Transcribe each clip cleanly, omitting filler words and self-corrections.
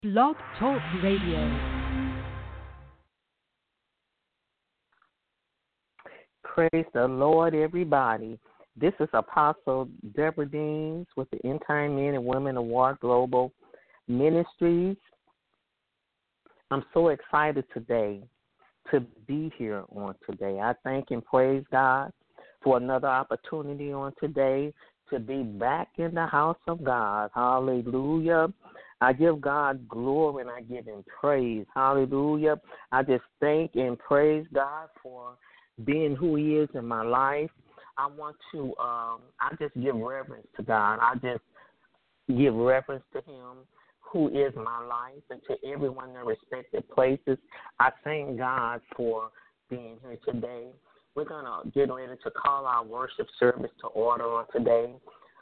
Blog Talk Radio. Praise the Lord, everybody. This is Apostle Deborah Deans with the End Time Men and Women of War Global Ministries. I'm so excited today to be here on today. I thank and praise God for another opportunity on today to be back in the house of God. Hallelujah. I give God glory and I give him praise. Hallelujah. I just thank and praise God for being who he is in my life. I want to, I just give reverence to God. I just give reverence to him who is my life and to everyone in their respective places. I thank God for being here today. We're going to get ready to call our worship service to order on today.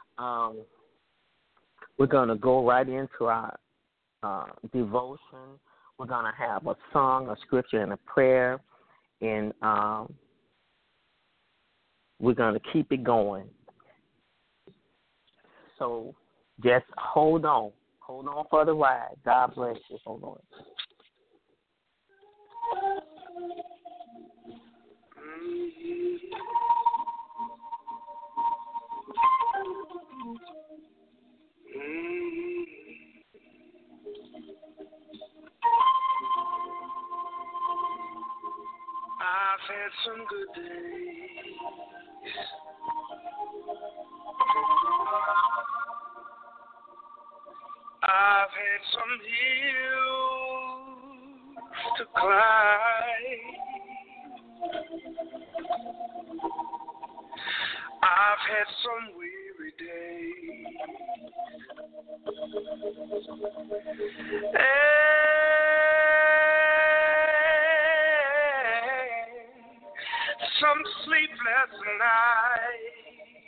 We're going to go right into our devotion. We're going to have a song, a scripture, and a prayer. And we're going to keep it going. So just hold on. Hold on for the ride. God bless you. Hold on. I've had some good days. I've had some hills to climb. I've had some weary days. And some sleepless nights.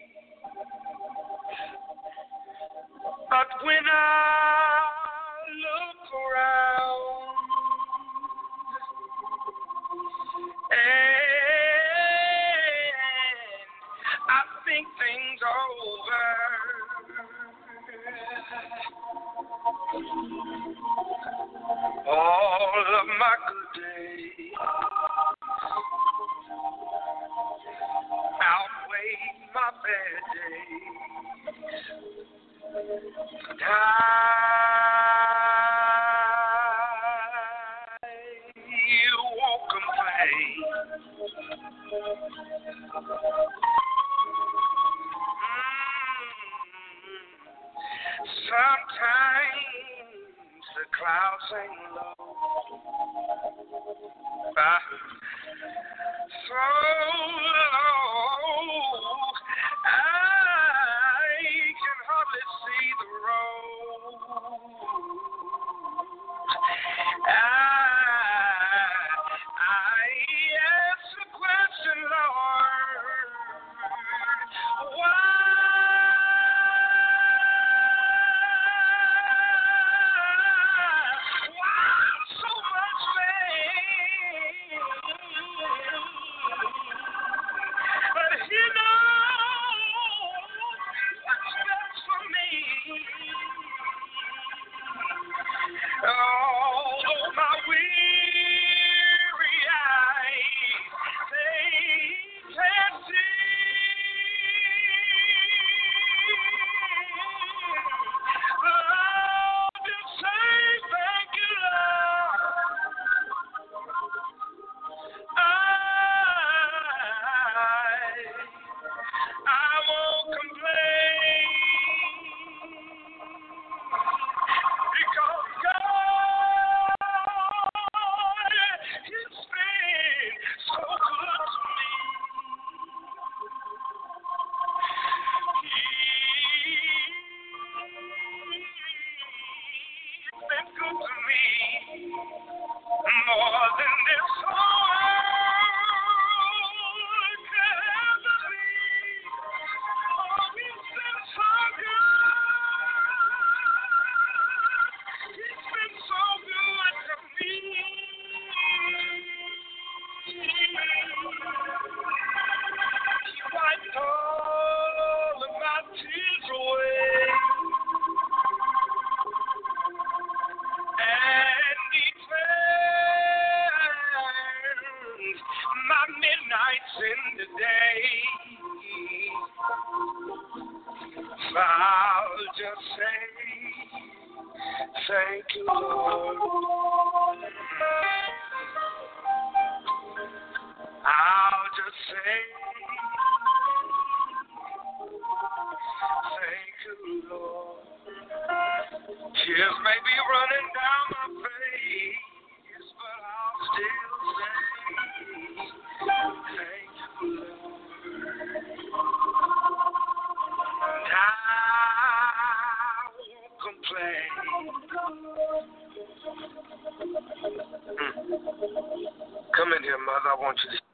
But when I look around and I think things over, all of my good days outweigh my bad days. I won't complain. Sometimes the clouds hang low. So low, I can hardly see the road. I ask the question, Lord, why so much pain? But thank you, Lord. I'll just say, thank you, Lord. Tears may be running down my face, but I'll still say, thank you, Lord. And I won't complain. Come in here, Mother. I want you to.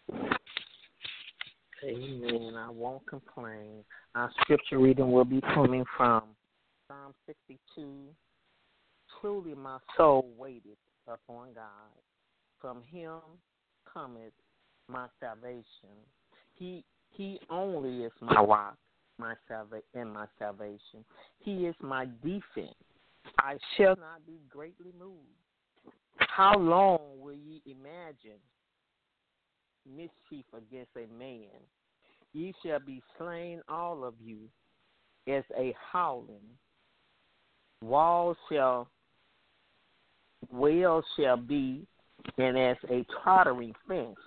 Amen. I won't complain. Our scripture reading will be coming from Psalm 62. Truly my soul waited upon God. From him cometh my salvation. He only is my rock, my salvation. He is my defense. I shall not be greatly moved. How long will ye imagine mischief against a man? Ye shall be slain, all of you, as a howling. Wells shall be, and as a tottering fence.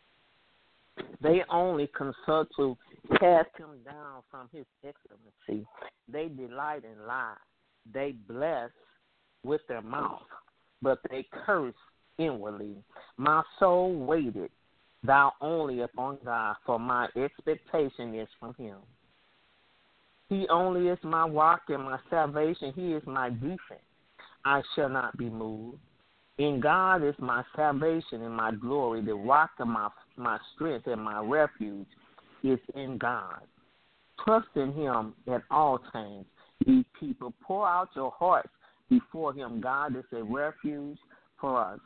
They only consult to cast him down from his excellency. They delight in lies. They bless with their mouth, but they curse inwardly. My soul waited, thou only upon God, for my expectation is from him. He only is my rock and my salvation. He is my defense. I shall not be moved. In God is my salvation and my glory. The rock of my strength and my refuge is in God. Trust in him at all times. Ye people, pour out your hearts before him. God is a refuge for us.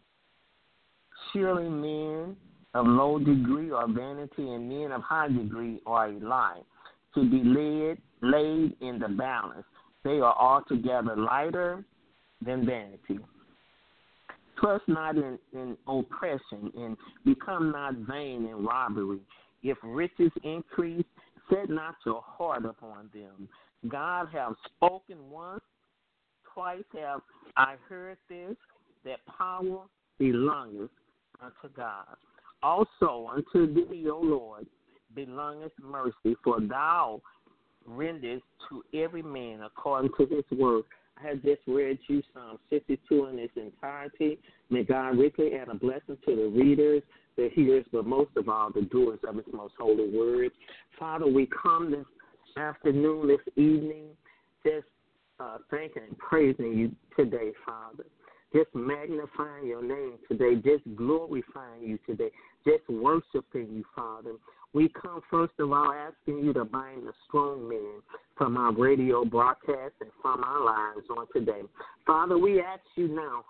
Surely men of low degree are vanity, and men of high degree are a lie. To be laid in the balance, they are altogether lighter than vanity. Trust not in oppression, and become not vain in robbery. If riches increase, set not your heart upon them. God hath spoken once, twice have I heard this, that power belongeth unto God. Also unto thee, O Lord, belongeth mercy, for thou rendest to every man according to his work. I have just read you Psalm 62 in its entirety. May God richly add a blessing to the readers, the hearers, but most of all, the doers of his most holy word. Father, we come this afternoon, this evening, just thanking and praising you today, Father. Just magnifying your name today, just glorifying you today, just worshiping you, Father. We come, first of all, asking you to bind the strong man from our radio broadcast and from our lives on today. Father, we ask you now,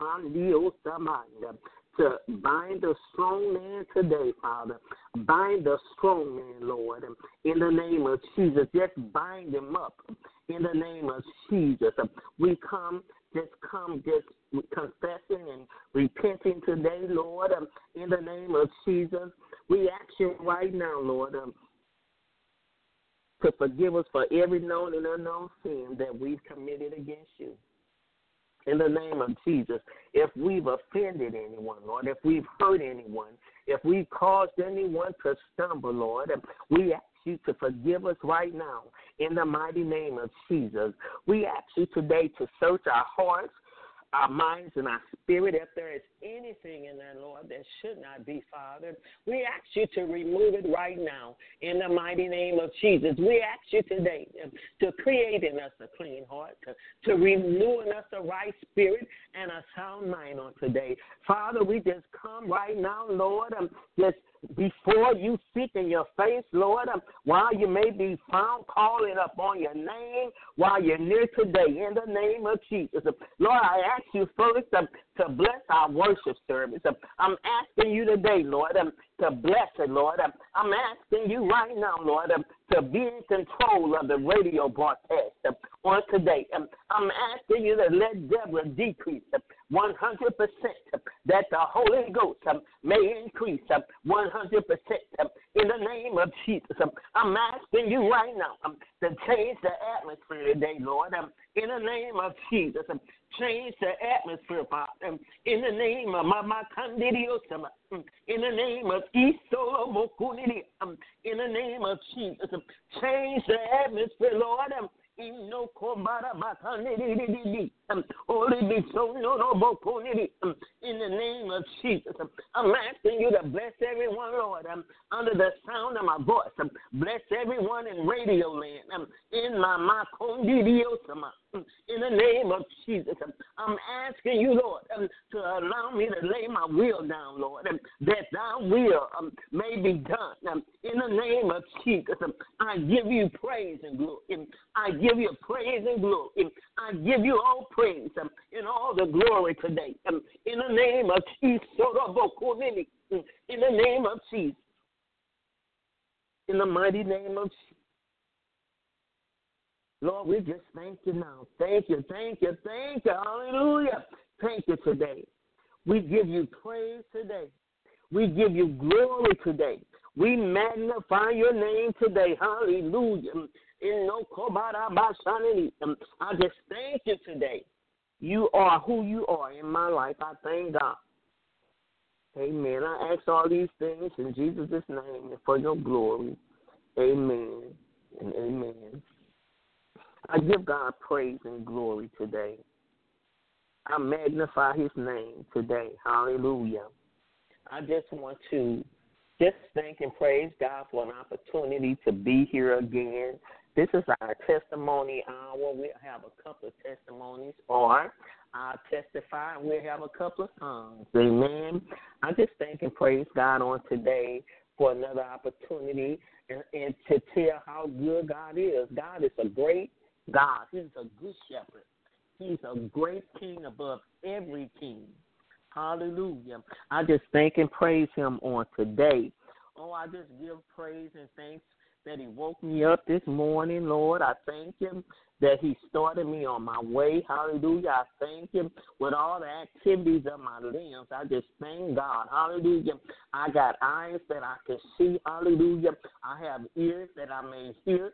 to bind the strong man today, Father. Bind the strong man, Lord, in the name of Jesus. Just bind him up in the name of Jesus. We come confessing and repenting today, Lord, in the name of Jesus. We ask you right now, Lord, to forgive us for every known and unknown sin that we've committed against you. In the name of Jesus, if we've offended anyone, Lord, if we've hurt anyone, if we've caused anyone to stumble, Lord, we ask you to forgive us right now in the mighty name of Jesus. We ask you today to search our hearts, our minds, and our spirit. If there is anything in there, Lord, that should not be, Father, we ask you to remove it right now in the mighty name of Jesus. We ask you today to create in us a clean heart, to renew in us a right spirit and a sound mind on today. Father, we just come right now, Lord, just before you seeking your face, Lord, while you may be found calling upon your name, while you're near today, in the name of Jesus. Lord, I ask you first to bless our worship service. I'm asking you today, Lord, to bless it, Lord. I'm asking you right now, Lord, to be in control of the radio broadcast on today. I'm asking you to let Deborah decrease 100%. that the Holy Ghost may increase 100% in the name of Jesus. I'm asking you right now to change the atmosphere today, Lord, in the name of Jesus. Change the atmosphere, Father, in the name of Mama Candidio, in the name of Isolo Mokunidi, in the name of Jesus. Change the atmosphere, Lord. In no kombara bakanidi, only be so no bokunidi. In the name of Jesus, I'm asking you to bless everyone, Lord, under the sound of my voice. Bless everyone in Radio Land. In my condidio, in the name of Jesus, I'm asking you, Lord, to allow me to lay my will down, Lord, that thy will may be done. In the name of Jesus, I give you praise and glory. I give you praise and glory. I give you all praise and all the glory today. In the name of Jesus, in the name of Jesus, in the mighty name of Jesus. Lord, we just thank you now. Thank you, thank you, thank you. Hallelujah. Thank you today. We give you praise today. We give you glory today. We magnify your name today. Hallelujah. I just thank you today. You are who you are in my life. I thank God. Amen. I ask all these things in Jesus' name and for your glory. Amen and amen. I give God praise and glory today. I magnify his name today. Hallelujah. I just want to just thank and praise God for an opportunity to be here again. This is our testimony hour. We'll have a couple of testimonies, or I'll testify and we'll have a couple of songs. Amen. I just thank and praise God on today for another opportunity and to tell how good God is. God is a great God. He's a good shepherd. He's a great king above every king. Hallelujah. I just thank and praise him on today. Oh, I just give praise and thanks that he woke me up this morning, Lord. I thank him that he started me on my way. Hallelujah. I thank him with all the activities of my limbs. I just thank God. Hallelujah. I got eyes that I can see. Hallelujah. I have ears that I may hear.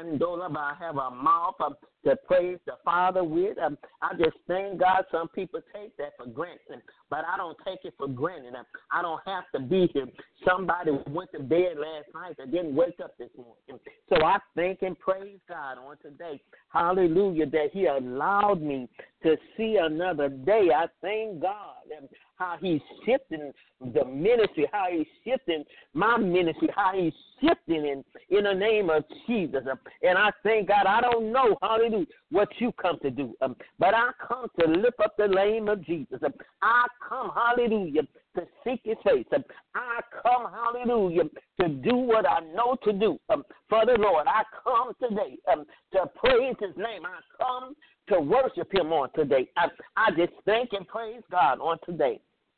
I have a mouth to praise the Father with. I just thank God. Some people take that for granted, but I don't take it for granted. I don't have to be here. Somebody went to bed last night that didn't wake up this morning. So I thank and praise God on today. Hallelujah, that he allowed me to see another day. I thank God how he's shifting the ministry, how he's shifting my ministry, how he's shifting in the name of Jesus. And I thank God. I don't know, hallelujah, what you come to do, but I come to lift up the name of Jesus. I come, hallelujah, to seek his face. I come, hallelujah, to do what I know to do for the Lord. I come today to praise his name. I come to worship him on today. I just thank and praise God on today.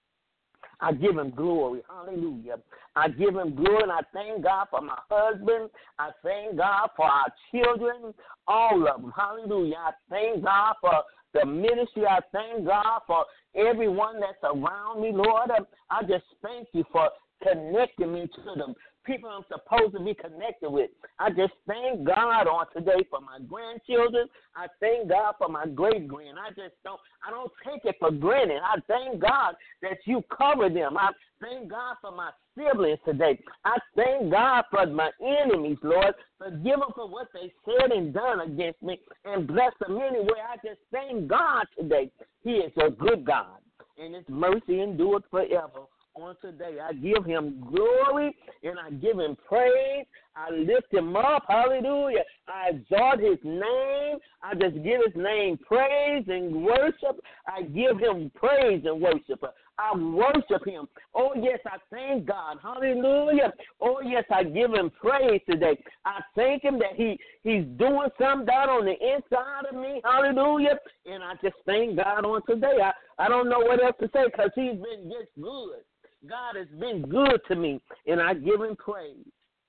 I give him glory. Hallelujah. I give him glory, and I thank God for my husband. I thank God for our children, all of them. Hallelujah. I thank God for the ministry. I thank God for everyone that's around me, Lord. I just thank you for connecting me to them. People I'm supposed to be connected with. I just thank God on today for my grandchildren. I thank God for my great-grand. I don't take it for granted. I thank God that you cover them. I thank God for my siblings today. I thank God for my enemies, Lord. Forgive them for what they said and done against me and bless them anyway. I just thank God today. He is a good God, and his mercy endures forever. On today, I give him glory and I give him praise. I lift him up. Hallelujah. I exalt his name. I just give his name praise and worship. I give him praise and worship. I worship him. Oh, yes, I thank God. Hallelujah. Oh, yes, I give him praise today. I thank him that he's doing something down on the inside of me. Hallelujah. And I just thank God on today. I don't know what else to say because he's been just good. God has been good to me, and I give him praise.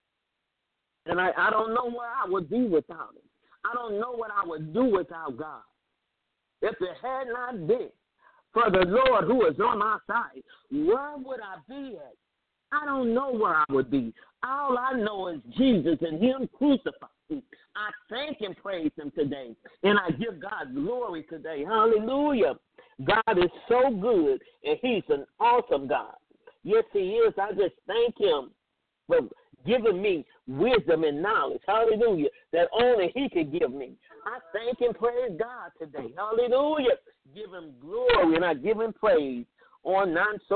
And I don't know where I would be without him. I don't know what I would do without God. If it had not been for the Lord who is on my side, where would I be at? I don't know where I would be. All I know is Jesus and Him crucified. I thank and praise Him today, and I give God glory today. Hallelujah. God is so good, and He's an awesome God. Yes, He is. I just thank Him for giving me wisdom and knowledge. Hallelujah. That only He can give me. I thank and praise God today. Hallelujah. Give Him glory, and I give Him praise on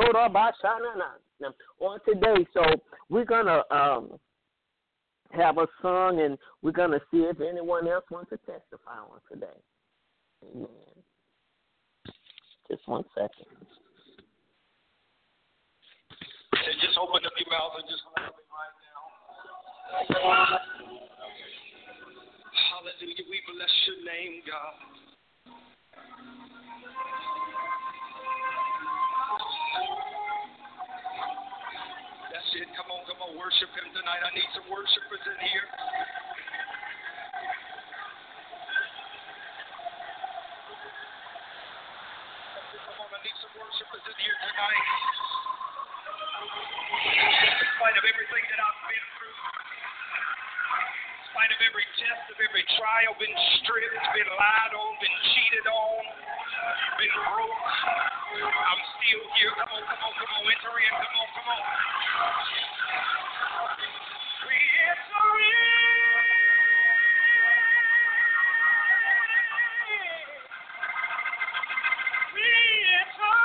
today. So we're going to have a song, and we're going to see if anyone else wants to testify on today. Amen. Just 1 second. And just open up your mouth and just love Him right now. Hallelujah. We bless your name, God. That's it. Come on, worship Him tonight. I need some worshipers in here. Come on, I need some worshipers in here tonight. In spite of everything that I've been through, in spite of every test, of every trial, been stripped, been lied on, been cheated on, been broke, I'm still here. Come on, enter in. Come on. We enter in. We enter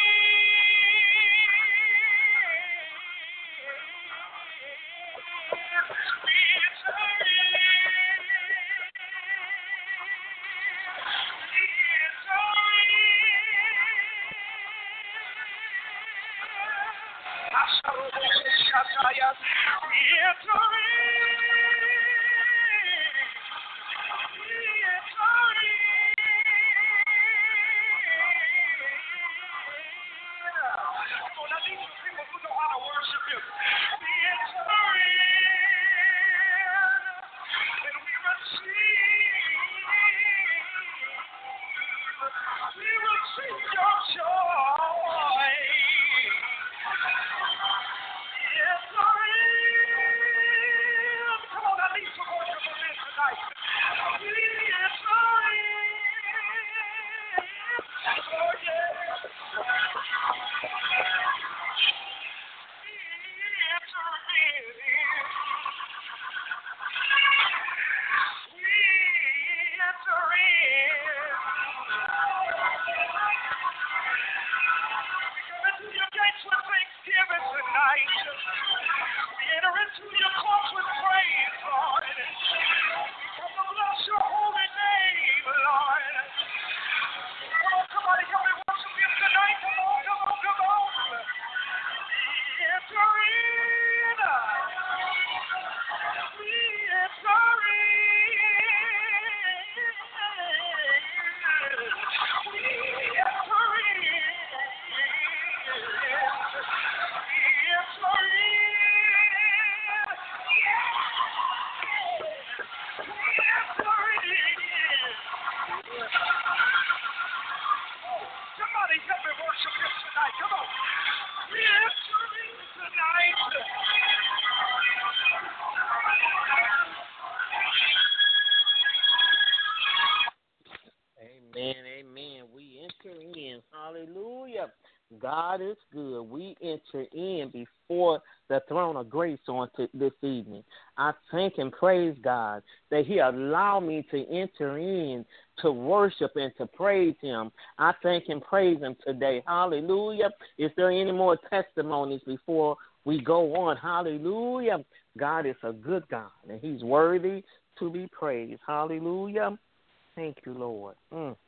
God is good. We enter in before the throne of grace on this evening. I thank and praise God that He allowed me to enter in to worship and to praise Him. I thank and praise Him today. Hallelujah. Is there any more testimonies before we go on? Hallelujah. God is a good God, and He's worthy to be praised. Hallelujah. Thank you, Lord.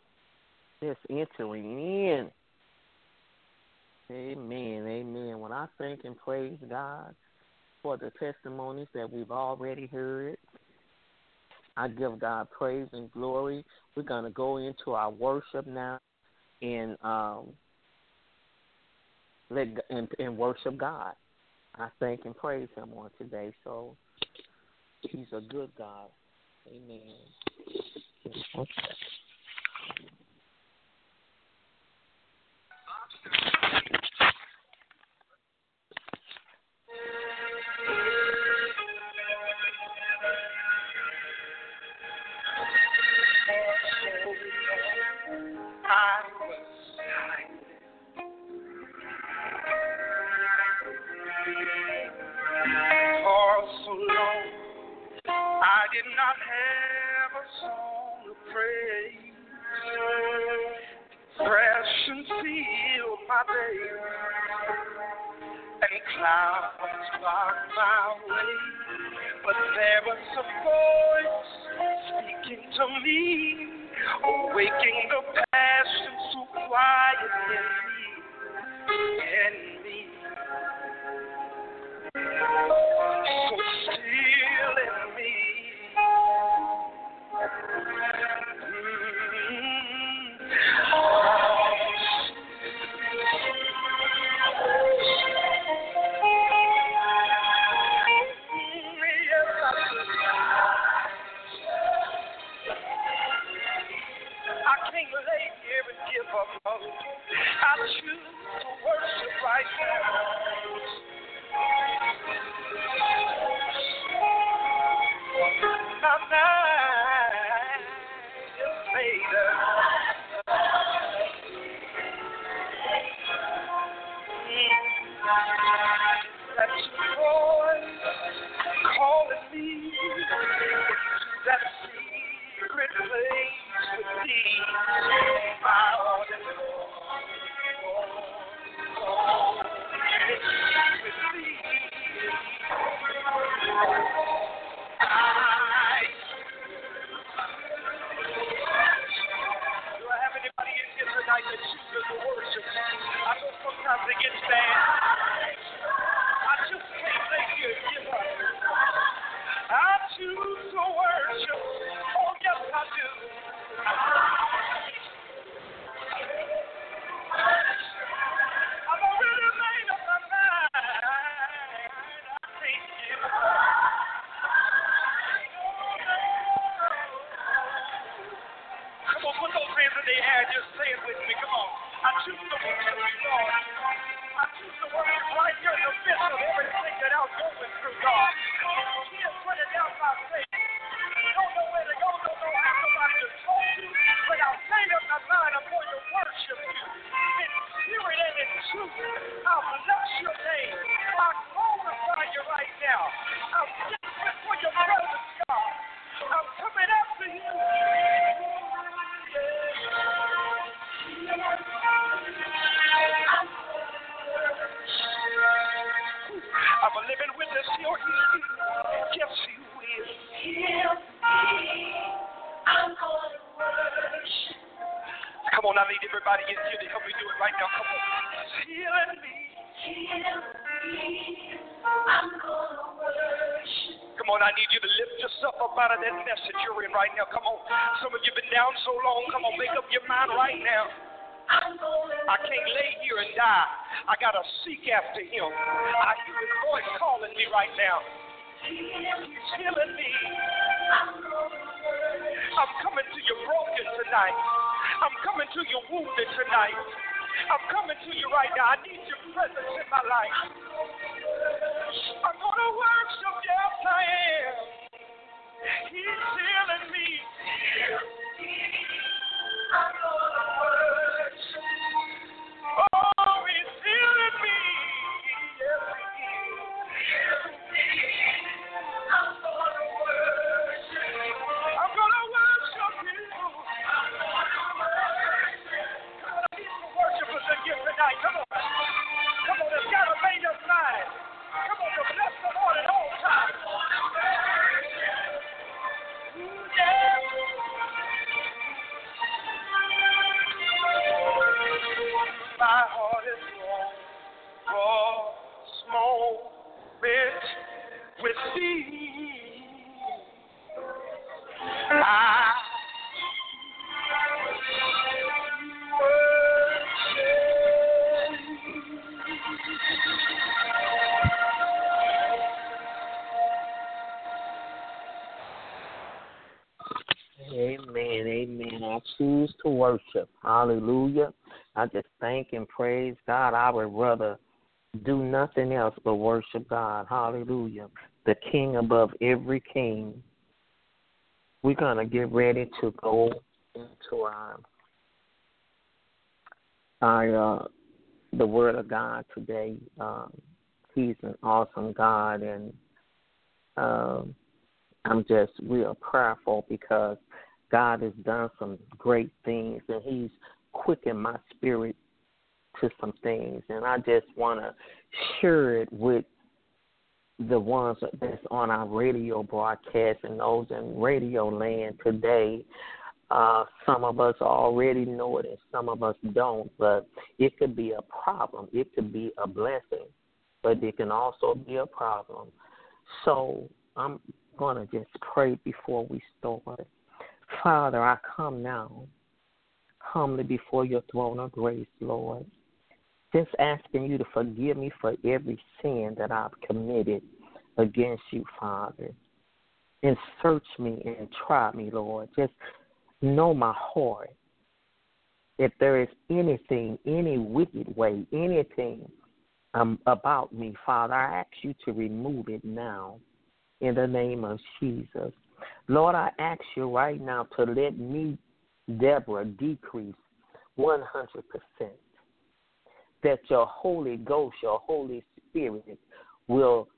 Just entering in. Amen, amen. When I thank and praise God for the testimonies that we've already heard, I give God praise and glory. We're going to go into our worship now and worship God. I thank and praise Him on today. So He's a good God. Amen. Okay. did not have a song of praise. Depression sealed my days, and clouds blocked my way. But there was a voice speaking to me, awaking the passion so quiet in me. So still in me. I can't lay here and give up hope. I choose to worship right now. My mind is made up. That's your voice calling me to that secret place with thee. My heart is with thee. Do I have anybody in here tonight that chooses to worship? I know sometimes it gets bad. I just can't lay here and give up. I choose to worship. Oh, yes, I do. I've already made up my mind. I can't give up. Come on, put those hands in the air and just say it with me. Come on. I choose to worship you, Lord. I choose to worship right here in the midst of everything that I'm going through, God. Tears running down my face. Don't know where to go, don't know how somebody to talk to, but I'll made up my mind I'm going to worship you. In spirit and in truth, I'll bless your name. I'll glorify you right now. I'm desperate for your presence, God. I'm coming after you. I'm a living witness. You're here. Yes, you will. Heal me. I'm going to worship. Come on, I need everybody in here to help me do it right now. Come on. Healing me. Heal me. I'm going to worship. Come on, I need you to lift yourself up out of that mess that you're in right now. Come on. Some of you have been down so long. Come on, make up your mind right now. I can't lay here and die. I got to seek after him. I hear his voice calling me right now. He's healing me. I'm coming to you broken tonight. I'm coming to you wounded tonight. I'm coming to you right now. I need your presence in my life. I'm going to worship, yes I am. He's healing me. I'm going to worship. Oh, he's healing me. Yes, he is. I'm going to worship. I'm going to worship you. I'm going to worship. I need some worshipers in here tonight. Come on. Come on, it's got a made up mind. Come on, to bless the Lord at all times. Yeah. My heart is long for small bit with thee. I Amen, amen. I choose to worship. Hallelujah. I just thank and praise God. I would rather do nothing else but worship God. Hallelujah. The King above every king. We're going to get ready to go into the Word of God today. He's an awesome God, and I'm just real prayerful because God has done some great things, and he's quickened my spirit to some things. And I just want to share it with the ones that's on our radio broadcast and those in radio land today. Some of us already know it and some of us don't, but it could be a problem. It could be a blessing, but it can also be a problem. So I'm going to just pray before we start. Father, I come now humbly before your throne of grace, Lord, just asking you to forgive me for every sin that I've committed against you, Father. And search me and try me, Lord. Just know my heart. If there is anything, any wicked way, anything about me, Father, I ask you to remove it now in the name of Jesus. Lord, I ask you right now to let me, Deborah, decrease 100%. That your Holy Ghost, your Holy Spirit will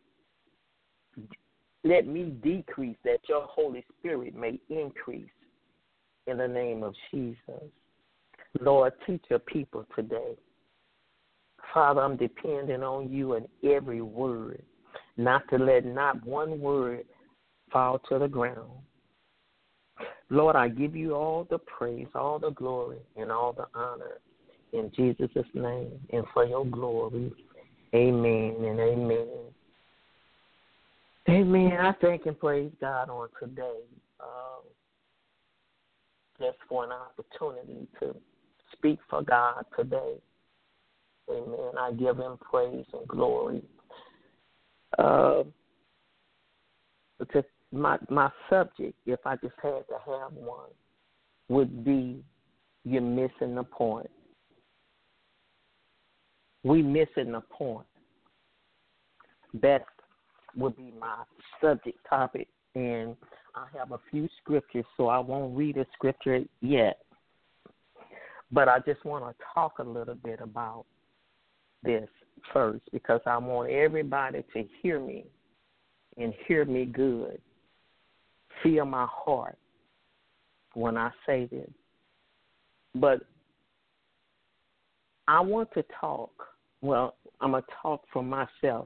let me decrease, that your Holy Spirit may increase in the name of Jesus. Lord, teach your people today. Father, I'm depending on you in every word, not to let not one word fall to the ground. Lord, I give you all the praise, all the glory, and all the honor in Jesus' name and for your glory. Amen and amen. Amen. I thank and praise God on today just for an opportunity to speak for God today. Amen. I give him praise and glory. My subject, if I just had to have one, would be you're missing the point. We missing the point. That would be my subject topic, and I have a few scriptures, so I won't read a scripture yet. But I just want to talk a little bit about this first because I want everybody to hear me and hear me good. Feel my heart when I say this. But I want to talk, well, I'm going to talk for myself.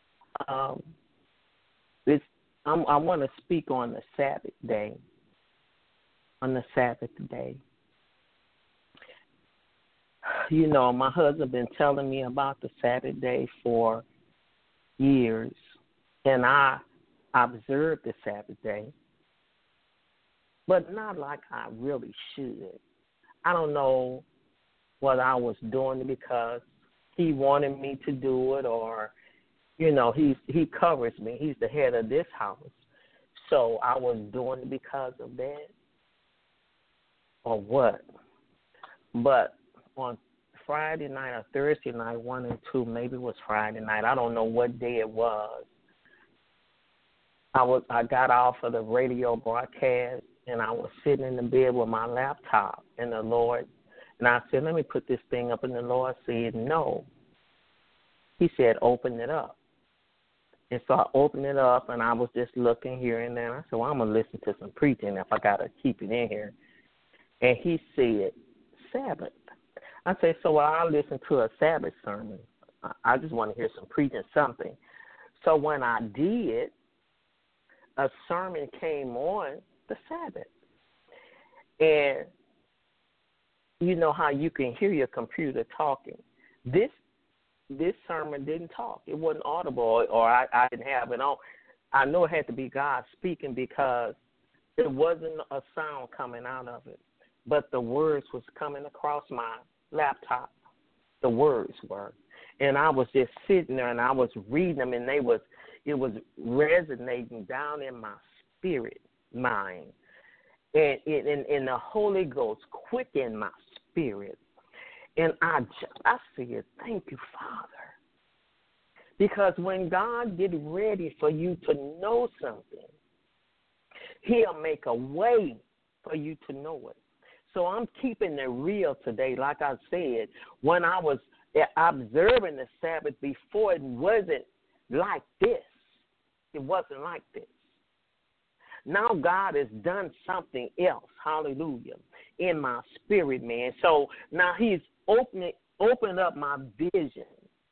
I want to speak on the Sabbath day. On the Sabbath day. You know, my husband been telling me about the Sabbath day for years, and I observe the Sabbath day, but not like I really should. I don't know what I was doing because he wanted me to do it, or, you know, he covers me. He's the head of this house. So I was doing it because of that or what. But on Friday night or Thursday night, 1 and 2, maybe it was Friday night, I don't know what day it was. I got off of the radio broadcast, and I was sitting in the bed with my laptop, and the Lord, and I said, let me put this thing up, and the Lord said, no. He said, open it up. And so I opened it up, and I was just looking here and there. And I said, well, I'm going to listen to some preaching if I got to keep it in here. And he said, Sabbath. I said, so I'll listen to a Sabbath sermon. I just want to hear some preaching, something. So when I did, a sermon came on the Sabbath. And you know how you can hear your computer talking. This sermon didn't talk. It wasn't audible, or I didn't have it on. I know it had to be God speaking because it wasn't a sound coming out of it, but the words was coming across my laptop. The words were. And I was just sitting there, and I was reading them, and it was resonating down in my spirit mind. And the Holy Ghost quickened my spirit. And I said, thank you, Father. Because when God get ready for you to know something, he'll make a way for you to know it. So I'm keeping it real today. Like I said, when I was observing the Sabbath before, it wasn't like this. It wasn't like this. Now God has done something else, hallelujah, in my spirit, man. So now he's opened up my vision.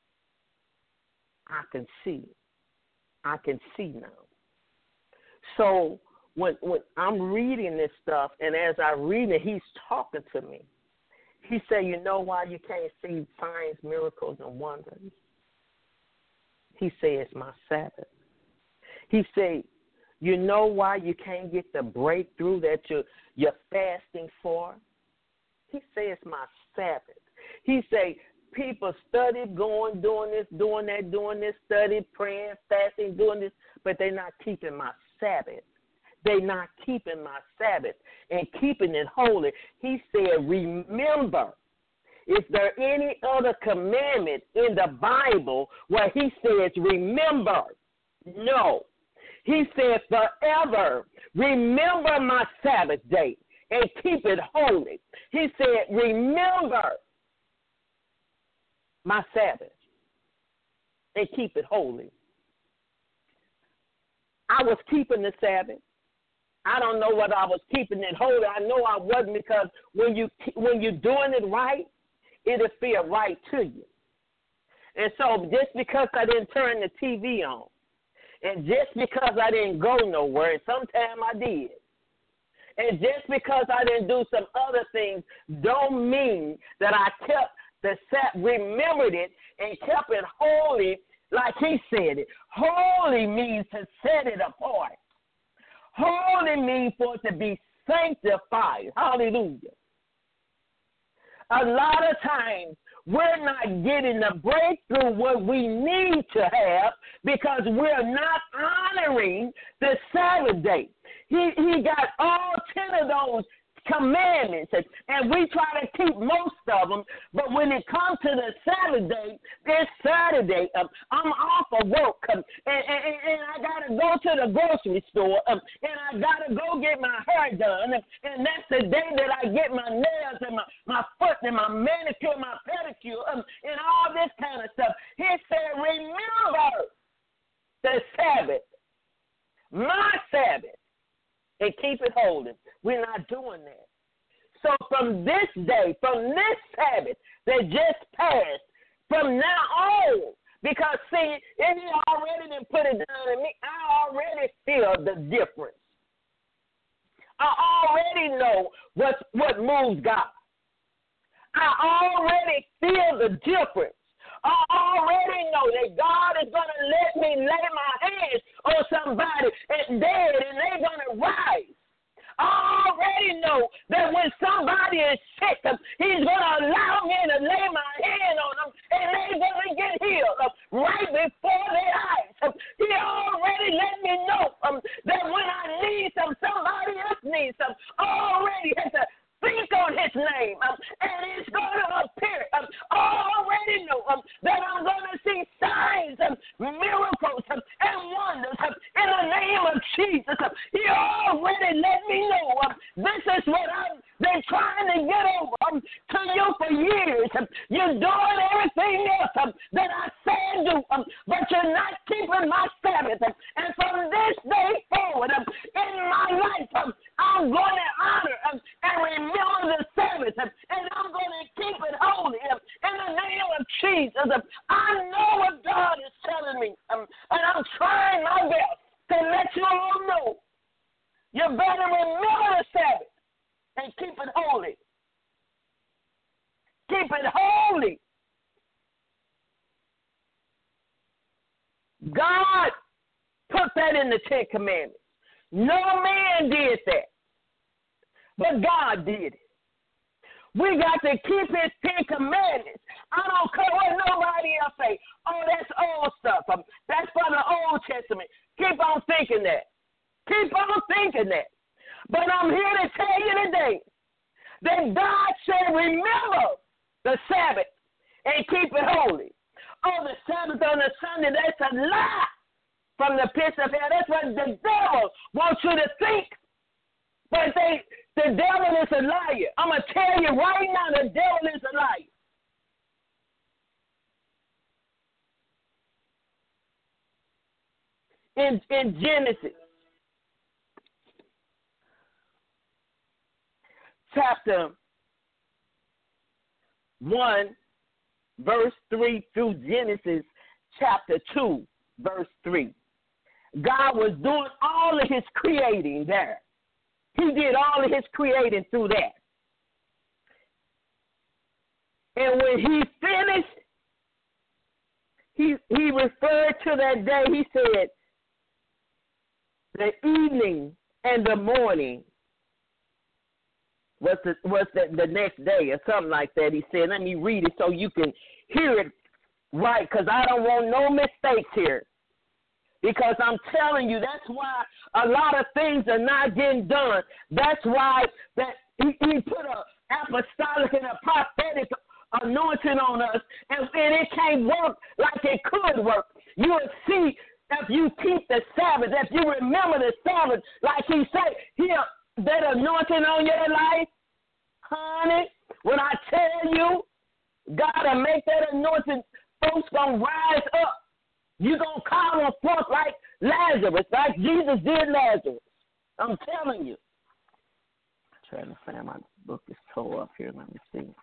I can see. I can see now. So when I'm reading this stuff, and as I read it, he's talking to me. He said, you know why you can't see signs, miracles, and wonders? He said, it's my Sabbath. He said, you know why you can't get the breakthrough that you're fasting for? He said, it's my Sabbath. He said, people studied going, doing this, doing that, doing this, studied, praying, fasting, doing this, but they're not keeping my Sabbath. They're not keeping my Sabbath and keeping it holy. He said, remember. Is there any other commandment in the Bible where he says, remember? No. He said, forever, remember my Sabbath day and keep it holy. He said, remember my Sabbath and keep it holy. I was keeping the Sabbath. I don't know whether I was keeping it holy. I know I wasn't, because when you're doing it right, it'll feel right to you. And so just because I didn't turn the TV on, and just because I didn't go nowhere, and sometime I did, and just because I didn't do some other things, don't mean that I remembered it and kept it holy like he said it. Holy means to set it apart. Holy means for it to be sanctified. Hallelujah. A lot of times we're not getting the breakthrough what we need to have because we're not honoring the Sabbath day. He got all 10 of those commandments, and we try to keep most of them, but when it comes to the Sabbath day, this Saturday, I'm off of work, and I got to go to the grocery store, and I got to go get my hair done, and that's the day that I get my nails and my foot and my manicure, my pedicure, and all this kind of stuff. He said, remember the Sabbath, my Sabbath, and keep it holy. We're not doing that. So from this day, from this Sabbath that just passed, from now on, because see, if you already didn't put it down in me, I already feel the difference. I already know what moves God. I already feel the difference. I already know that God is going to let me lay my hands on somebody and dead, and they're going to rise. I already know that when somebody is sick, he's going to allow me to lay my hand on them, and they're going to get healed right before their eyes. He already let me know that when I need somebody else needs some. I already have to think on his name, and it's going to appear. I already know that I'm going to see signs, miracles, and wonders in the name of Jesus. He already let me know this is what I've been trying to get over to you for years. You're doing everything else that I said do, but you're not keeping my Sabbath. And from this day forward in my life, I'm going to honor and remember the Sabbath, and I'm going to keep it holy in the name of Jesus. I know what God is telling me, and I'm trying my best to let you all know. You better remember the Sabbath and keep it holy. Keep it holy. God put that in the 10 Commandments. No man did that, but God did it. We got to keep his 10 Commandments. I don't care what nobody else say. Oh, that's old stuff. That's from the Old Testament. Keep on thinking that. Keep on thinking that. But I'm here to tell you today that God said, remember the Sabbath and keep it holy. Oh, the Sabbath on a Sunday, that's a lie from the pits of hell. That's what the devil wants you to think. But the devil is a liar. I'm going to tell you right now, the devil is a liar. In Genesis chapter 1, verse 3 through Genesis chapter 2, verse 3. God was doing all of his creating there. He did all of his creating through that. And when he finished, he referred to that day. He said, the evening and the morning was the next day or something like that. He said, let me read it so you can hear it right, because I don't want no mistakes here. Because I'm telling you, that's why a lot of things are not getting done. That's why that he put an apostolic and a prophetic anointing on us, and it can't work like it could work. You will see if you keep the Sabbath, if you remember the Sabbath, like he said, here, that anointing on your life, honey, when I tell you, God will make that anointing, folks going to rise up. You're going to call them forth like Lazarus, like Jesus did Lazarus. I'm telling you. I'm trying to find my book is tore up here. Let me see.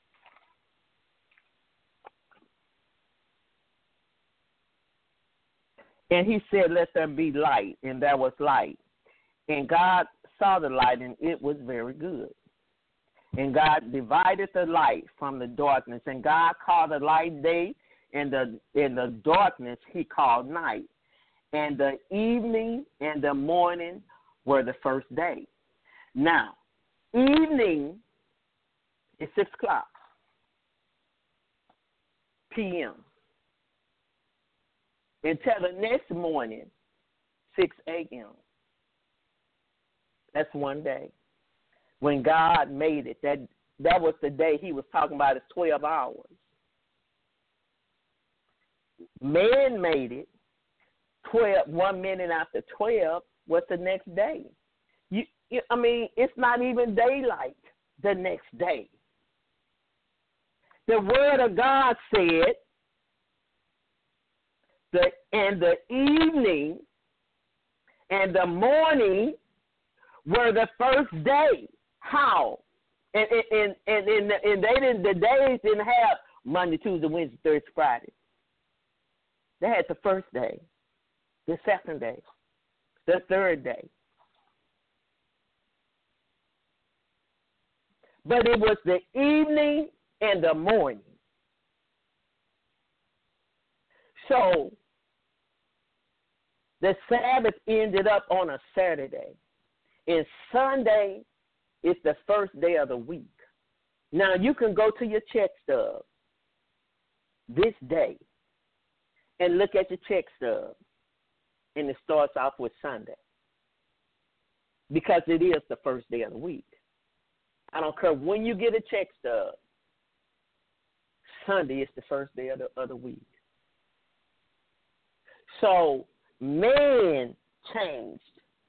And he said, let there be light, and there was light. And God saw the light, and it was very good. And God divided the light from the darkness, and God called the light day, and the darkness he called night. And the evening and the morning were the first day. Now, evening is 6 o'clock p.m. until the next morning, 6 a.m. That's one day. When God made it, that was the day he was talking about, is 12 hours. Man made it 1 minute after 12. What's the next day? It's not even daylight the next day. The word of God said, and the evening and the morning were the first day. How? And the days didn't have Monday, Tuesday, Wednesday, Thursday, Friday. They had the first day, the second day, the third day. But it was the evening and the morning. So the Sabbath ended up on a Saturday. And Sunday is the first day of the week. Now, you can go to your check stub this day and look at your check stub, and it starts off with Sunday, because it is the first day of the week. I don't care when you get a check stub, Sunday is the first day of the week. So man changed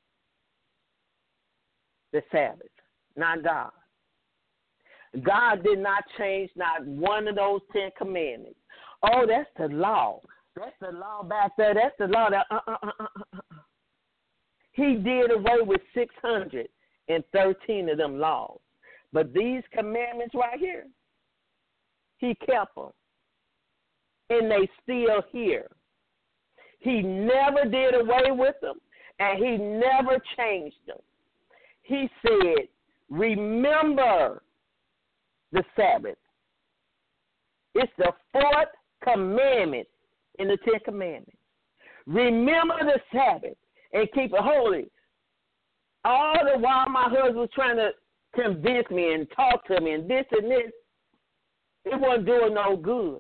the Sabbath, not God. God did not change not one of those 10 commandments. Oh, that's the law. That's the law back there. That's the law. He did away with 613 of them laws. But these commandments right here, he kept them. And they still here. He never did away with them, and he never changed them. He said, remember the Sabbath. It's the 4th commandment in the 10 commandments. Remember the Sabbath and keep it holy. All the while my husband was trying to convince me and talk to me and this and this, it wasn't doing no good.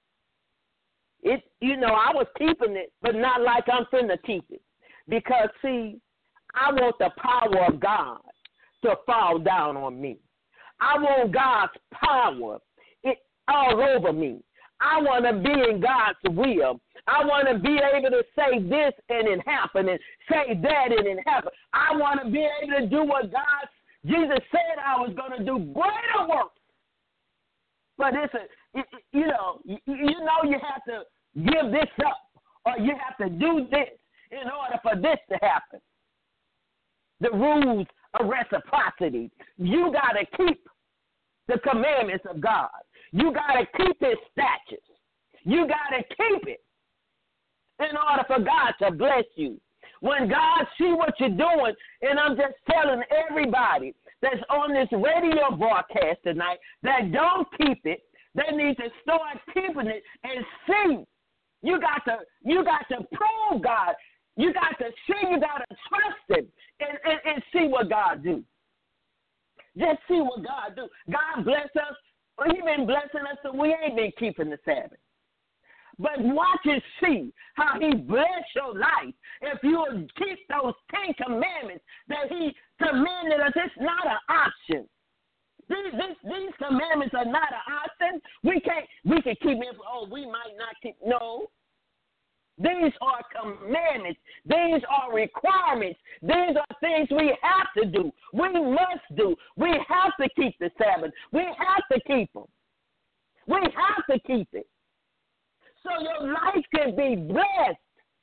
I was keeping it, but not like I'm finna keep it. Because, see, I want the power of God to fall down on me. I want God's power all over me. I want to be in God's will. I want to be able to say this and it happen, and say that and it happen. I want to be able to do what Jesus said I was going to do, greater work. But you have to give this up, or you have to do this in order for this to happen. The rules of reciprocity. you got to keep the commandments of God. You got to keep his statutes. You got to keep it in order for God to bless you. When God see what you're doing, and I'm just telling everybody that's on this radio broadcast tonight that don't keep it, they need to start keeping it and see. You got to prove God. You got to see. You got to trust him and see what God do. Just see what God do. God bless us. Well, he been blessing us, so we ain't been keeping the Sabbath. But watch and see how he bless your life if you will keep those 10 commandments that he commanded us. It's not an option. These commandments are not an option. We can keep it. Oh, we might not keep. No. These are commandments. These are requirements. These are things we have to do. We must do. We have to keep the Sabbath. We have to keep them. We have to keep it. So your life can be blessed.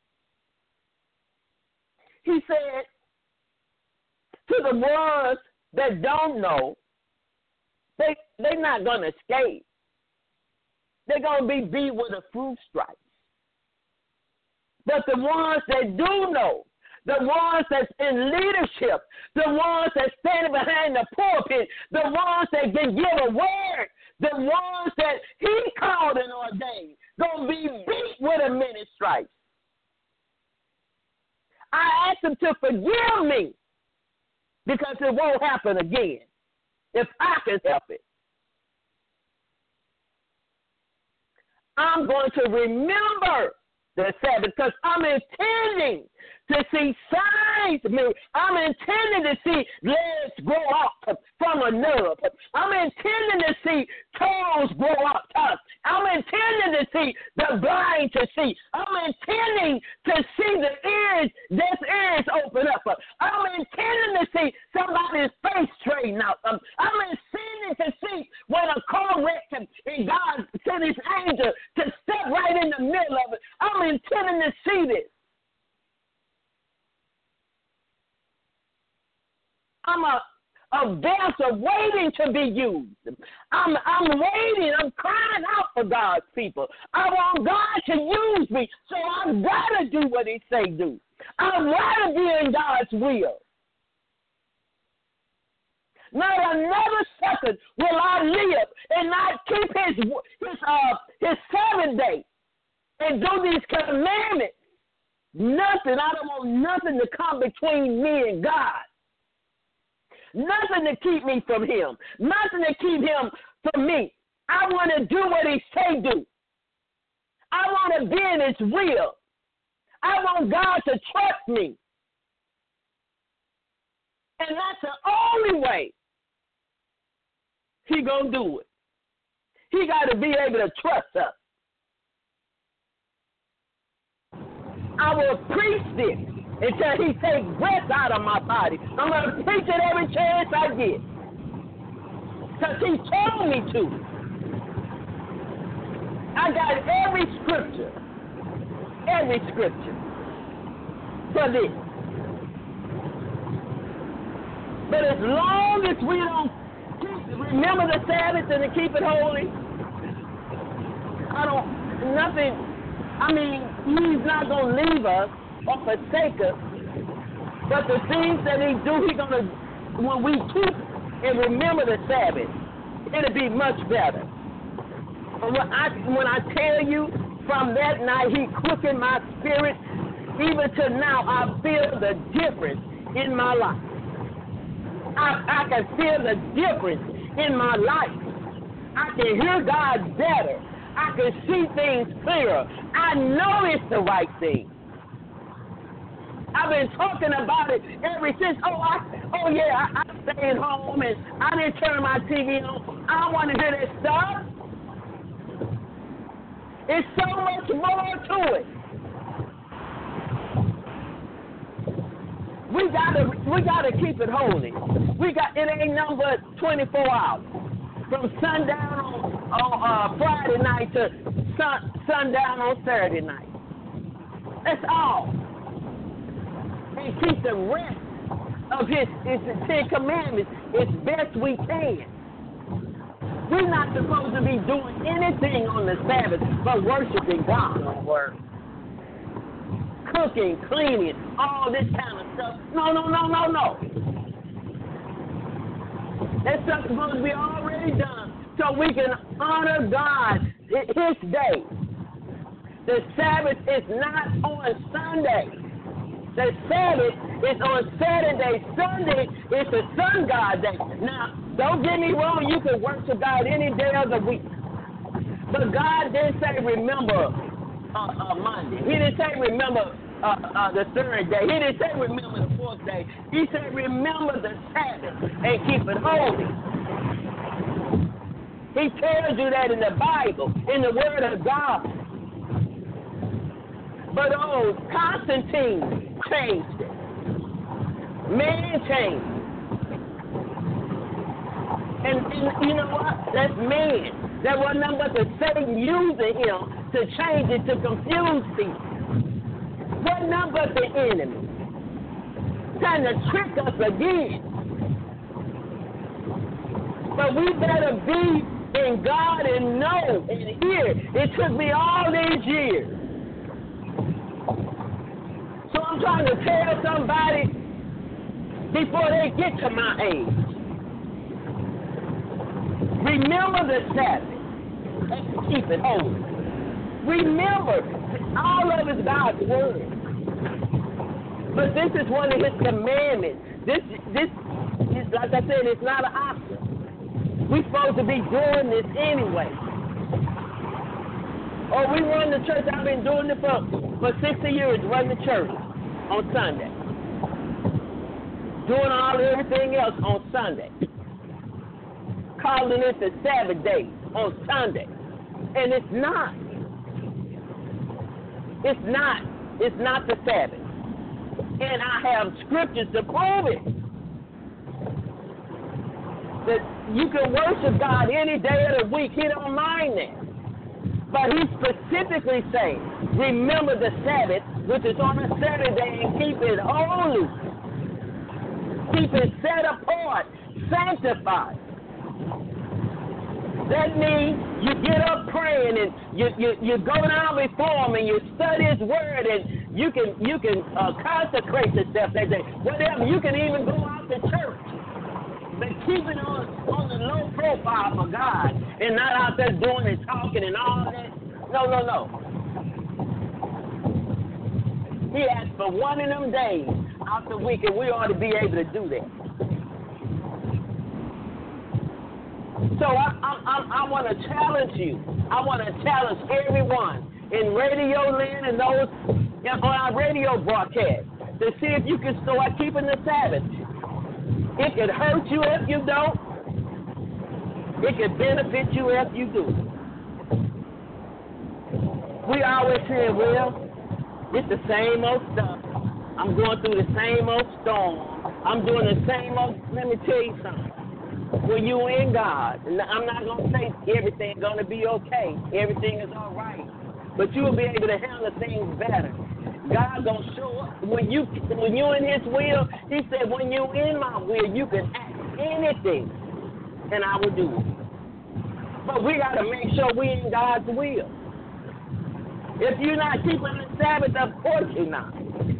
He said to the ones that don't know, they're not going to escape. They're going to be beat with a fruit stripe. But the ones that do know, the ones that's in leadership, the ones that stand behind the pulpit, the ones that can give a word, the ones that he called and ordained, going to be beat with a many stripes. I asked him to forgive me because it won't happen again if I can help it. I'm going to remember the Sabbath because I'm intending to see signs. I'm intending to see legs grow up from a nub. I'm intending to see toes grow up. I'm intending to see the blind to see. I'm intending to see the ears, deaf ears open up. I'm intending to see somebody's face straighten out. I'm intending to see when a car wreck and God sent his angel to step right in the middle of it. I'm intending to see this. I'm a vessel waiting to be used. I'm waiting. I'm crying out for God's people. I want God to use me, so I've got to do what he say do. I've got to be in God's will. Not another second will I live and not keep his Sabbath day and do these commandments. Nothing. I don't want nothing to come between me and God. Nothing to keep me from him. Nothing to keep him from me. I want to do what he say do. I want to be in his will. I want God to trust me. And that's the only way he going to do it. He got to be able to trust us. I will preach this until he takes breath out of my body. I'm going to preach it every chance I get. Because he told me to. I got every scripture for this. But as long as we don't remember the Sabbath and to keep it holy, he's not going to leave us or forsake us. But the things that he do, he's going to, when we keep and remember the Sabbath, it'll be much better. But when I tell you, from that night, he quickened my spirit, even to now, I feel the difference in my life. I can feel the difference in my life. I can hear God better. I can see things clearer. I know it's the right thing. I've been talking about it ever since. I stayed home and I didn't turn my TV on. I don't want to hear that stuff. It's so much more to it. We gotta keep it holy. It ain't nothing but 24 hours. From sundown on Friday night to sundown on Saturday night. That's all. And keep the rest of his Ten Commandments as best we can. We're not supposed to be doing anything on the Sabbath but worshiping God. Cooking, cleaning, all this kind of stuff. No. That stuff's supposed to be already done so we can honor God his day. The Sabbath is not on Sunday. The Sabbath is on Saturday. Sunday is the sun God day. Now, don't get me wrong, you can worship God any day of the week. But God didn't say remember Monday. He didn't say remember the third day. He didn't say remember the fourth day. He said remember the Sabbath and keep it holy. He tells you that in the Bible, in the Word of God. But Constantine changed it. Man changed it. And you know what? That's man. That was nothing but the Satan using him to change it, to confuse people. What nothing but the enemy trying to trick us again. But we better be in God and know and hear. It took me all these years. So I'm trying to tell somebody before they get to my age. Remember the Sabbath and keep it holy. Remember, all of it's God's word. But this is one of his commandments. This is, like I said, it's not an option. We're supposed to be doing this anyway. Or we run the church. I've been doing it for 60 years, run the church on Sunday. Doing everything else on Sunday. Calling it the Sabbath day on Sunday. And it's not. It's not the Sabbath. And I have scriptures to prove it. That you can worship God any day of the week. He don't mind that. But he's specifically saying, remember the Sabbath, which is on a Saturday, and keep it holy. Keep it set apart, sanctified. That means you get up praying and you go down before him and you study his word and you can consecrate yourself that day. Whatever, you can even go out to church. But keep it on the low profile for God and not out there doing and talking and all that. No. He asked for one of them days out the week, and we ought to be able to do that. So I want to challenge you. I want to challenge everyone in radio land and those on our radio broadcast to see if you can start keeping the Sabbath. It could hurt you if you don't. It could benefit you if you do. We always say, well, it's the same old stuff. I'm going through the same old storm. I'm doing the same old. Let me tell you something. When you in God, I'm not going to say everything's going to be okay. Everything is all right. But you will be able to handle things better. God going to show up. When you in his will, he said, when you in my will, you can ask anything, and I will do it. But we got to make sure we in God's will. If you're not keeping the Sabbath, of course you're not.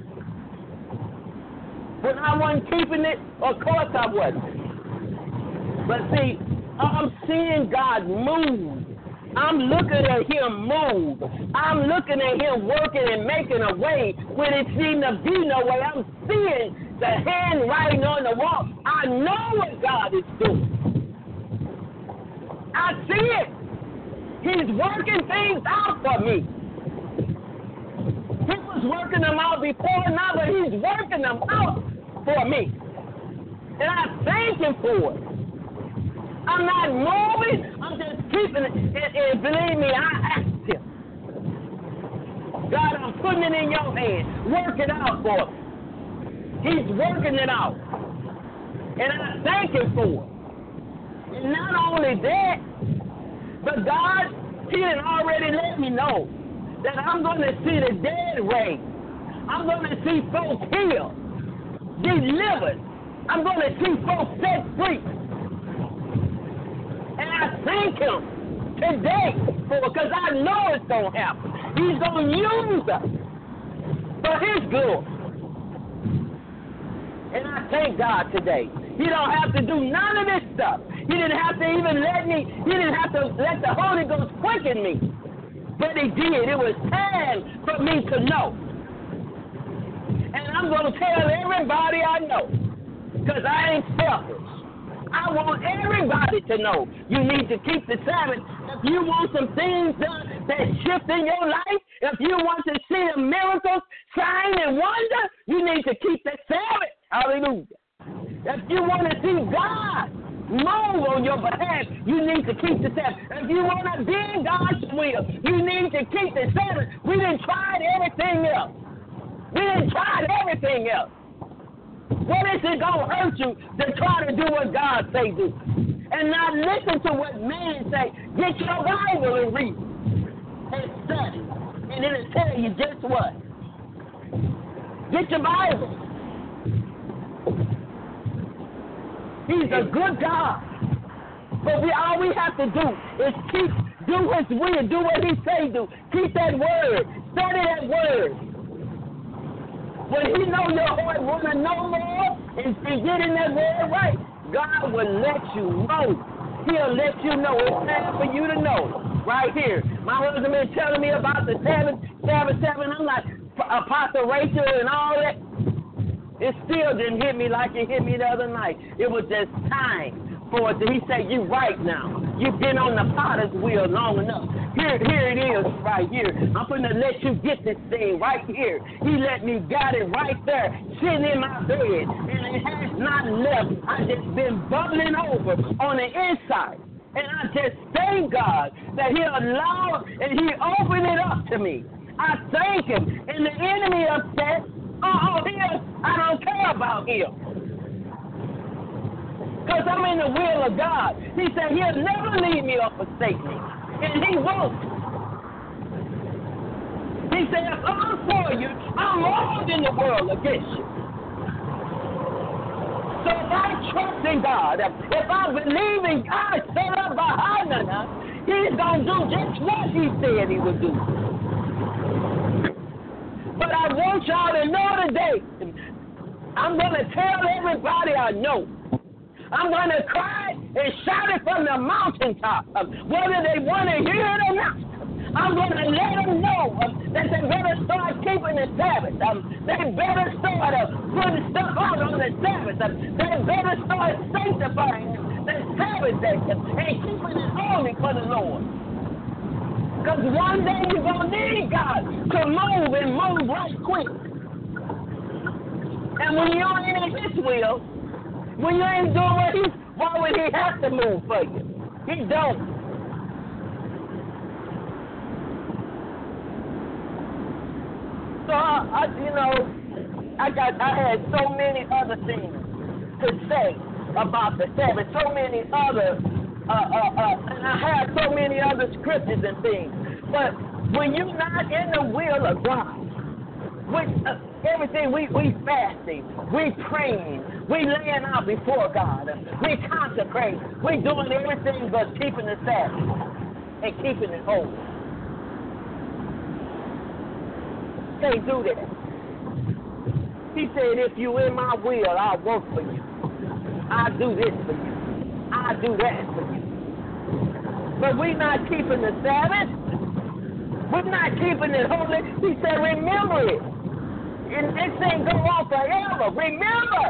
When I wasn't keeping it, of course I wasn't. But see, I'm seeing God move. I'm looking at him move. I'm looking at him working and making a way when it seemed to be no way. I'm seeing the handwriting on the wall. I know what God is doing. I see it. He's working things out for me. He was working them out before now, but he's working them out for me. And I thank him for it. I'm not moving. I'm just keeping it. And believe me, I asked him. God, I'm putting it in your hands. Work it out for me. He's working it out. And I thank him for it. And not only that, but God, he had already let me know that I'm going to see the dead raised. I'm going to see folks healed, delivered, I'm going to see folks set free. And I thank him today because I know it's going to happen. He's going to use us for his glory. And I thank God today. He don't have to do none of this stuff. He didn't have to even he didn't have to let the Holy Ghost quicken me. But he did. It was time for me to know. And I'm going to tell everybody I know, because I ain't selfish. I want everybody to know you need to keep the Sabbath. If you want some things done that shift in your life, if you want to see the miracles, sign and wonder, you need to keep the Sabbath. Hallelujah. If you want to see God move on your behalf, you need to keep the Sabbath. If you want to be in God's will, you need to keep the Sabbath. We done tried everything else. What is it going to hurt you to try to do what God say do? And not listen to what man say. Get your Bible and read and study. And it'll tell you just what. Get your Bible. He's a good God. But all we have to do is do his will, do what he say do. Keep that word. Study that word. When he know your heart want to know more and get in that word right, God will let you know. He'll let you know. It's time for you to know right here. My husband been telling me about the Sabbath. I'm like, Apostle Rachel and all that. It still didn't hit me like it hit me the other night. It was just time for it. He said, you right now. You've been on the potter's wheel long enough. Here it is right here. I'm going to let you get this thing right here. He let me got it right there, sitting in my bed, and it has not left. I just been bubbling over on the inside. And I just thank God that he allowed and he opened it up to me. I thank him. And the enemy upset, I don't care about him. Because I'm in the will of God. He said he'll never leave me or forsake me. And he won't. He said, if I'm for you, I'm more than the world against you. So if I trust in God, if I believe in God, set up behind us, he's going to do just what he said he would do. But I want y'all to know today, I'm going to tell everybody I know. I'm going to cry and shout it from the mountaintop, whether they want to hear it or not. I'm going to let them know that they better start keeping the Sabbath. They better start putting stuff out on the Sabbath. They better start sanctifying the Sabbath day and keeping it holy for the Lord. Because one day you're going to need God to move and move right quick. And when you're in his will, when you ain't doing why would he have to move for you? He don't. So I had so many other things to say about the Sabbath, so many other, and I have so many other scriptures and things. But when you're not in the will of God, everything we fasting, we praying, we laying out before God, we consecrate, we doing everything but keeping the Sabbath and keeping it holy. Can't do that. He said, if you in my will, I'll work for you. I'll do this for you. I'll do that for you. But we're not keeping the Sabbath. We're not keeping it holy. He said, remember it. And this ain't go on forever. Remember.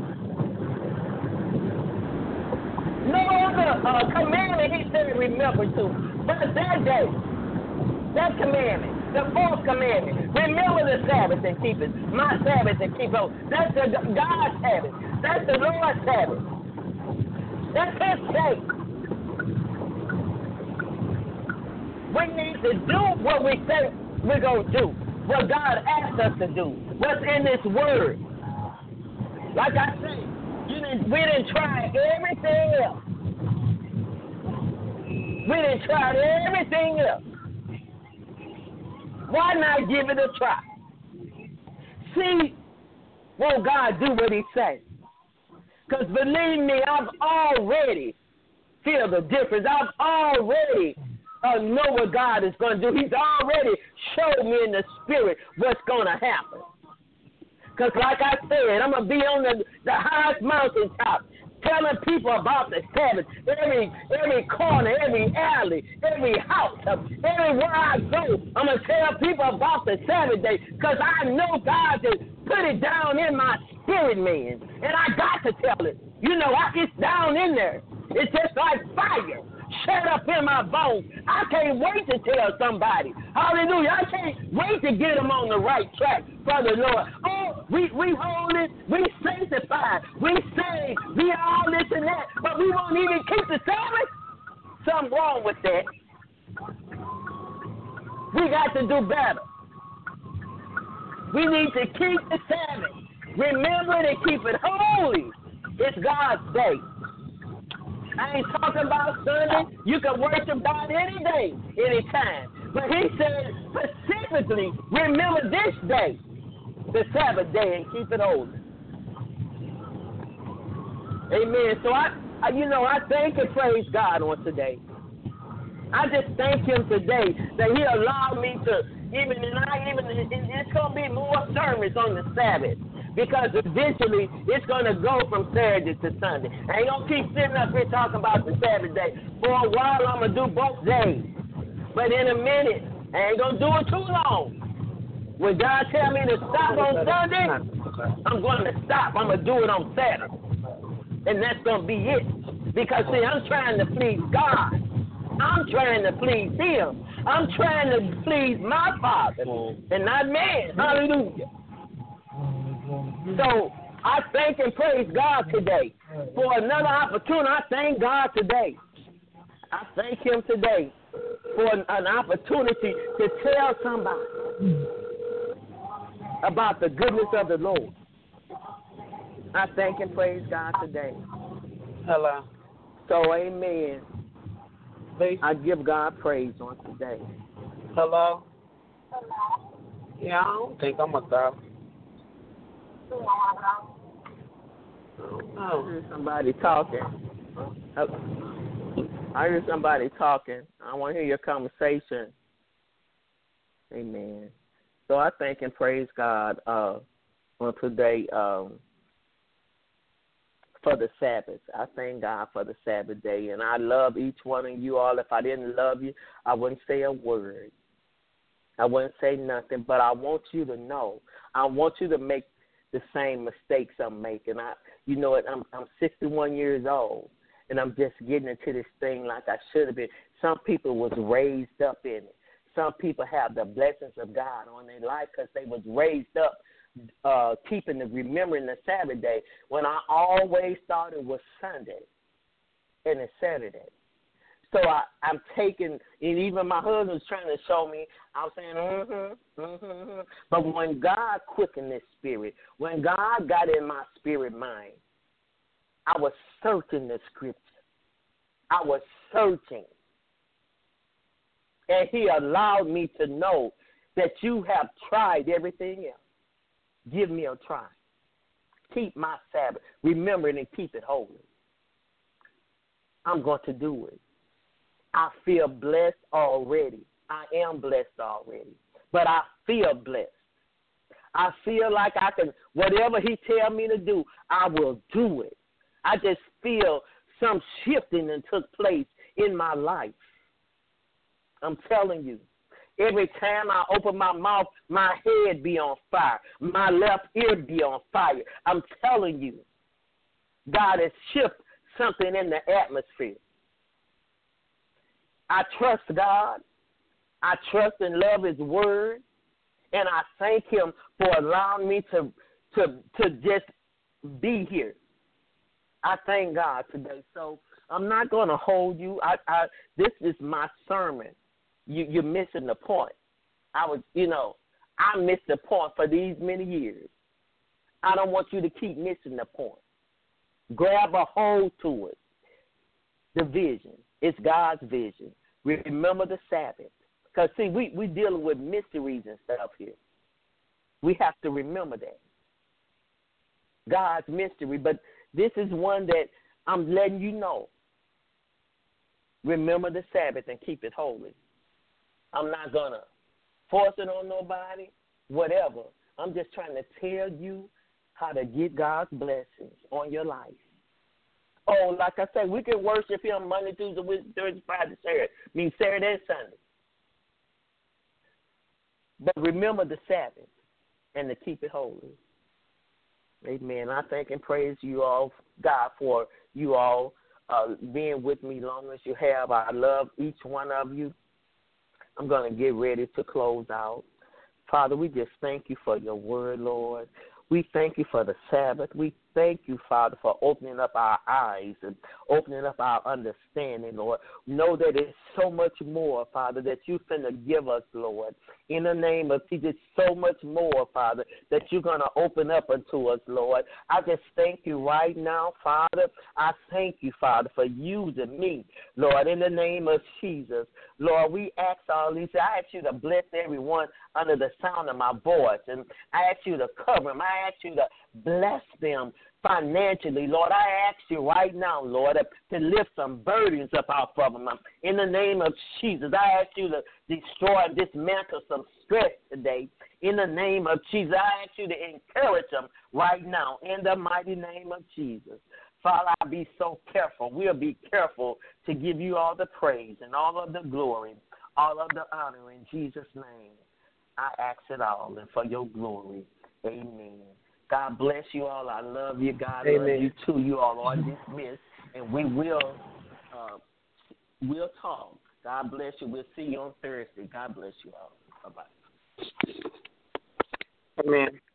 No other commandment he said remember to. But that day, that commandment, the fourth commandment, remember the Sabbath and keep it. My Sabbath and keep it. That's God's Sabbath. That's the Lord's Sabbath. That's his day. We need to do what we say we're going to do. What God asked us to do. What's in this word. Like I say, we didn't try everything else. We didn't try everything else. Why not give it a try? See, won't God do what he says? Because believe me, I've already feel the difference. I've already know what God is going to do. He's already showed me in the spirit what's going to happen. Because like I said, I'm going to be on the highest mountaintop telling people about the Sabbath. Every corner, every alley, every house, everywhere I go, I'm going to tell people about the Sabbath day because I know God has put it down in my spirit, man. And I got to tell it. You know, it's down in there. It's just like fire. Shut up in my bones. I can't wait to tell somebody. Hallelujah. I can't wait to get them on the right track for the Lord. Oh, we holy, we sanctified, we saved, we all this and that, but we won't even keep the Sabbath? Something wrong with that. We got to do better. We need to keep the Sabbath. Remember to keep it holy. It's God's day. I ain't talking about Sunday. You can worship God any day, any time. But he said specifically, remember this day, the Sabbath day, and keep it holy. Amen. So I thank and praise God on today. I just thank him today that he allowed me to it's going to be more sermons on the Sabbath. Because eventually it's going to go from Saturday to Sunday. I ain't going to keep sitting up here talking about the Sabbath day. For a while, I'm going to do both days. But in a minute, I ain't going to do it too long. When God tell me to stop on Sunday, I'm going to stop. I'm going to do it on Saturday. And that's going to be it. Because, see, I'm trying to please God. I'm trying to please him. I'm trying to please my Father and not man. Hallelujah. So I thank and praise God today for another opportunity. I thank God today. I thank him today for an opportunity to tell somebody about the goodness of the Lord. I thank and praise God today. Hello. So, amen. I give God praise on today. Hello. Yeah, I don't think I'm a throw. I heard somebody talking. I heard somebody talking. I want to hear your conversation. Amen. So I thank and praise God on today for the Sabbath. I thank God for the Sabbath day. And I love each one of you all. If I didn't love you, I wouldn't say a word. I wouldn't say nothing. But I want you to know. I want you to make the same mistakes I'm making. You know what? I'm 61 years old, and I'm just getting into this thing like I should have been. Some people was raised up in it. Some people have the blessings of God on their life because they was raised up remembering the Sabbath day when I always thought it was Sunday and it's Saturday. So I'm taking, and even my husband was trying to show me, I was saying, But when God quickened this spirit, when God got in my spirit mind, I was searching the scripture. I was searching. And he allowed me to know that you have tried everything else. Give me a try. Keep my Sabbath. Remember it and keep it holy. I'm going to do it. I feel blessed already. I am blessed already. But I feel blessed. I feel like I can, whatever he tell me to do, I will do it. I just feel some shifting that took place in my life. I'm telling you. Every time I open my mouth, my head be on fire. My left ear be on fire. I'm telling you, God has shifted something in the atmosphere. I trust God. I trust and love his word. And I thank him for allowing me to just be here. I thank God today. So I'm not going to hold you. This is my sermon. You're missing the point. I missed the point for these many years. I don't want you to keep missing the point. Grab a hold to it. The vision. It's God's vision. Remember the Sabbath. Because, see, we dealing with mysteries and stuff here. We have to remember that. God's mystery. But This is one that I'm letting you know. Remember the Sabbath and keep it holy. I'm not going to force it on nobody, whatever. I'm just trying to tell you how to get God's blessings on your life. Oh, like I said, we can worship him Monday, Tuesday, Wednesday, Thursday, Friday, Saturday. I mean Saturday and Sunday. But remember the Sabbath and to keep it holy. Amen. I thank and praise you all, God, for you all being with me long as you have. I love each one of you. I'm going to get ready to close out. Father, we just thank you for your word, Lord. We thank you for the Sabbath. We thank you, Father, for opening up our eyes and opening up our understanding, Lord. Know that it's so much more, Father, that you finna give us, Lord. In the name of Jesus, so much more, Father, that you're going to open up unto us, Lord. I just thank you right now, Father. I thank you, Father, for using me, Lord, in the name of Jesus. Lord, we ask all these. I ask you to bless everyone under the sound of my voice, and I ask you to cover them. I ask you to bless them financially, Lord. I ask you right now, Lord, to lift some burdens up off of them. In the name of Jesus, I ask you to destroy and dismantle some stress today. In the name of Jesus, I ask you to encourage them right now. In the mighty name of Jesus. Father, I'll be so careful. We'll be careful to give you all the praise and all of the glory, all of the honor in Jesus' name. I ask it all, and for your glory. Amen. God bless you all. I love you. God love you too. You all are dismissed, and we'll talk. God bless you. We'll see you on Thursday. God bless you all. Bye-bye. Amen.